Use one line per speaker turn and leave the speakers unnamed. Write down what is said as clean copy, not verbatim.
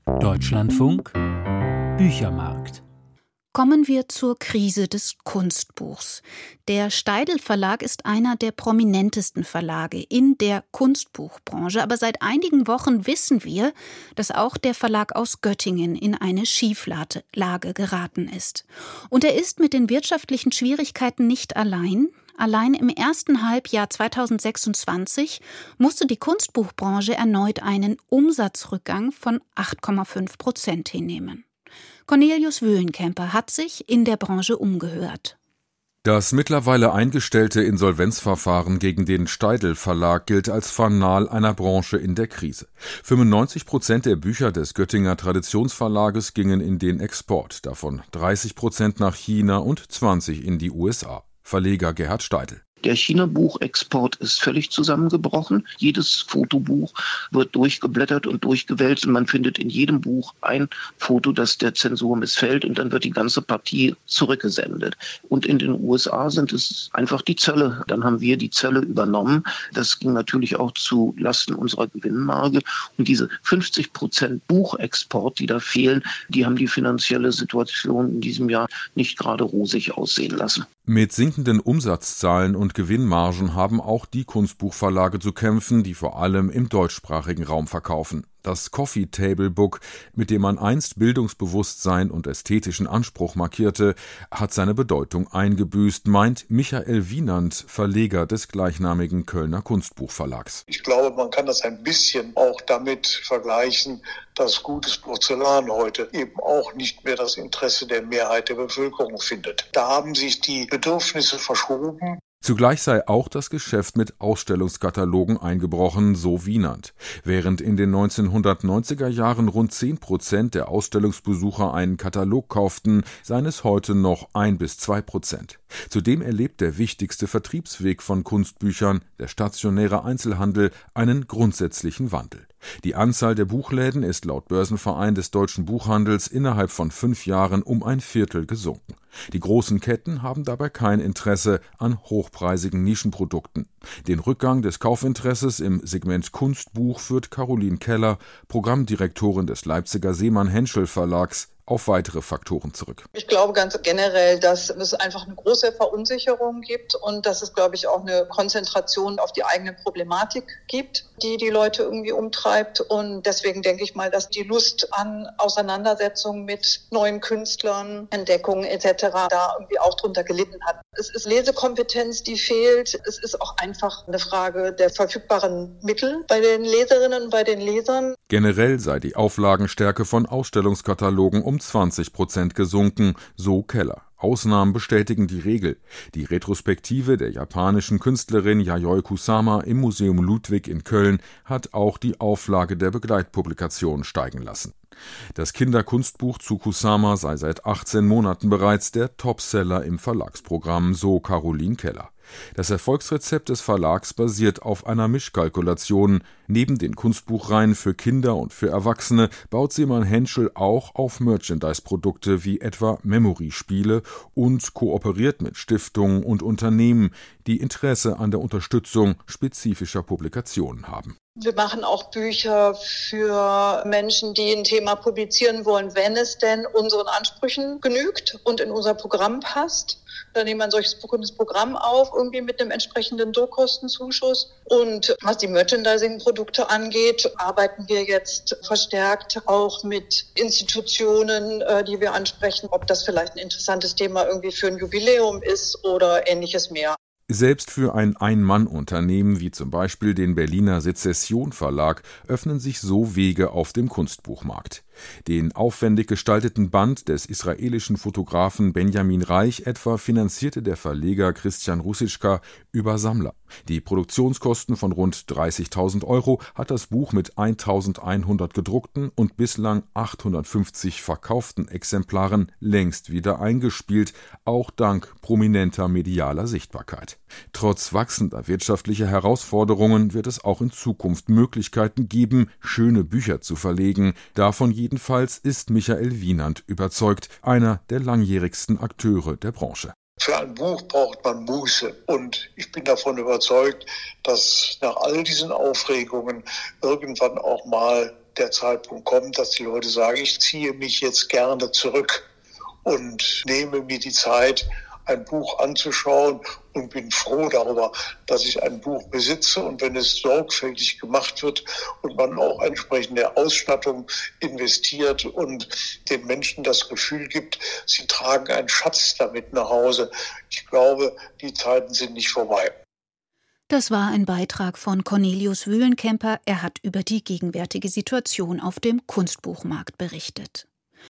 Deutschlandfunk Büchermarkt.
Kommen wir zur Krise des Kunstbuchs. Der Steidl Verlag ist einer der prominentesten Verlage in der Kunstbuchbranche. Aber seit einigen Wochen wissen wir, dass auch der Verlag aus Göttingen in eine Schieflage geraten ist. Und er ist mit den wirtschaftlichen Schwierigkeiten nicht allein. Allein im ersten Halbjahr 2026 musste die Kunstbuchbranche erneut einen Umsatzrückgang von 8,5% hinnehmen. Cornelius Wöhlenkemper hat sich in der Branche umgehört.
Das mittlerweile eingestellte Insolvenzverfahren gegen den Steidl Verlag gilt als Fanal einer Branche in der Krise. 95% der Bücher des Göttinger Traditionsverlages gingen in den Export, davon 30% nach China und 20% in die USA. Verleger Gerhard Steidl.
Der China-Buchexport ist völlig zusammengebrochen. Jedes Fotobuch wird durchgeblättert und durchgewälzt und man findet in jedem Buch ein Foto, das der Zensur missfällt, und dann wird die ganze Partie zurückgesendet. Und in den USA sind es einfach die Zölle. Dann haben wir die Zölle übernommen. Das ging natürlich auch zu Lasten unserer Gewinnmarge. Und diese 50% Buchexport, die da fehlen, die haben die finanzielle Situation in diesem Jahr nicht gerade rosig aussehen lassen.
Mit sinkenden Umsatzzahlen und Gewinnmargen haben auch die Kunstbuchverlage zu kämpfen, die vor allem im deutschsprachigen Raum verkaufen. Das Coffee Table Book, mit dem man einst Bildungsbewusstsein und ästhetischen Anspruch markierte, hat seine Bedeutung eingebüßt, meint Michael Wienand, Verleger des gleichnamigen Kölner Kunstbuchverlags.
Ich glaube, man kann das ein bisschen auch damit vergleichen, dass gutes Porzellan heute eben auch nicht mehr das Interesse der Mehrheit der Bevölkerung findet. Da haben sich die Bedürfnisse verschoben.
Zugleich sei auch das Geschäft mit Ausstellungskatalogen eingebrochen, so Wienand. Während in den 1990er Jahren rund 10% der Ausstellungsbesucher einen Katalog kauften, seien es heute noch 1-2%. Zudem erlebt der wichtigste Vertriebsweg von Kunstbüchern, der stationäre Einzelhandel, einen grundsätzlichen Wandel. Die Anzahl der Buchläden ist laut Börsenverein des deutschen Buchhandels innerhalb von 5 Jahren um ein Viertel gesunken. Die großen Ketten haben dabei kein Interesse an hochpreisigen Nischenprodukten. Den Rückgang des Kaufinteresses im Segment Kunstbuch führt Caroline Keller, Programmdirektorin des Leipziger Seemann-Henschel Verlags, auf weitere Faktoren zurück.
Ich glaube ganz generell, dass es einfach eine große Verunsicherung gibt und dass es, glaube ich, auch eine Konzentration auf die eigene Problematik gibt, die die Leute irgendwie umtreibt. Und deswegen denke ich mal, dass die Lust an Auseinandersetzungen mit neuen Künstlern, Entdeckungen etc. da irgendwie auch drunter gelitten hat. Es ist Lesekompetenz, die fehlt. Es ist auch einfach eine Frage der verfügbaren Mittel bei den Leserinnen und bei den Lesern.
Generell sei die Auflagenstärke von Ausstellungskatalogen um 20% gesunken, so Keller. Ausnahmen bestätigen die Regel. Die Retrospektive der japanischen Künstlerin Yayoi Kusama im Museum Ludwig in Köln hat auch die Auflage der Begleitpublikation steigen lassen. Das Kinderkunstbuch zu Kusama sei seit 18 Monaten bereits der Topseller im Verlagsprogramm, so Caroline Keller. Das Erfolgsrezept des Verlags basiert auf einer Mischkalkulation. Neben den Kunstbuchreihen für Kinder und für Erwachsene baut Seemann-Henschel auch auf Merchandise-Produkte wie etwa Memory-Spiele und kooperiert mit Stiftungen und Unternehmen, die Interesse an der Unterstützung spezifischer Publikationen haben.
Wir machen auch Bücher für Menschen, die ein Thema publizieren wollen, wenn es denn unseren Ansprüchen genügt und in unser Programm passt. Dann nehmen wir ein solches Buch in das Programm auf, irgendwie mit einem entsprechenden Druckkostenzuschuss. Und was die Merchandising-Produkte angeht, arbeiten wir jetzt verstärkt auch mit Institutionen, die wir ansprechen, ob das vielleicht ein interessantes Thema irgendwie für ein Jubiläum ist oder ähnliches mehr.
Selbst für ein Ein-Mann-Unternehmen wie zum Beispiel den Berliner Sezession Verlag öffnen sich so Wege auf dem Kunstbuchmarkt. Den aufwendig gestalteten Band des israelischen Fotografen Benjamin Reich etwa finanzierte der Verleger Christian Russitschka über Sammler. Die Produktionskosten von rund 30.000 € hat das Buch mit 1.100 gedruckten und bislang 850 verkauften Exemplaren längst wieder eingespielt, auch dank prominenter medialer Sichtbarkeit. Trotz wachsender wirtschaftlicher Herausforderungen wird es auch in Zukunft Möglichkeiten geben, schöne Bücher zu verlegen. Davon jedenfalls ist Michael Wienand überzeugt, einer der langjährigsten Akteure der Branche.
Für ein Buch braucht man Muße. Und ich bin davon überzeugt, dass nach all diesen Aufregungen irgendwann auch mal der Zeitpunkt kommt, dass die Leute sagen, ich ziehe mich jetzt gerne zurück und nehme mir die Zeit, ein Buch anzuschauen und bin froh darüber, dass ich ein Buch besitze. Und wenn es sorgfältig gemacht wird und man auch entsprechende Ausstattung investiert und den Menschen das Gefühl gibt, sie tragen einen Schatz damit nach Hause. Ich glaube, die Zeiten sind nicht vorbei.
Das war ein Beitrag von Cornelius Wühlenkemper. Er hat über die gegenwärtige Situation auf dem Kunstbuchmarkt berichtet.